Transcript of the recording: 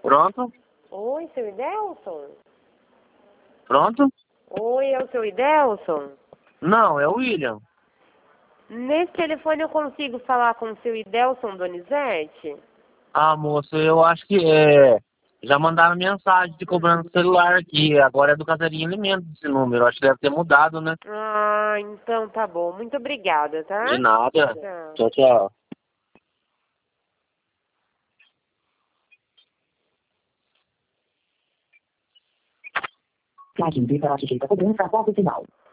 Pronto? Oi, seu Idelson? Pronto? Oi, é o seu Idelson? Não, é o William. Nesse telefone eu consigo falar com o seu Idelson Donizete? Ah, moço, eu acho que já mandaram mensagem de cobrando celular aqui. Agora é do Casarinho Alimentos esse número. Acho que deve ter mudado, né? Ah, então tá bom. Muito obrigada, De tá? nada. Tchau. Tchau, tchau. Plaquinha para a cobrança após o sinal.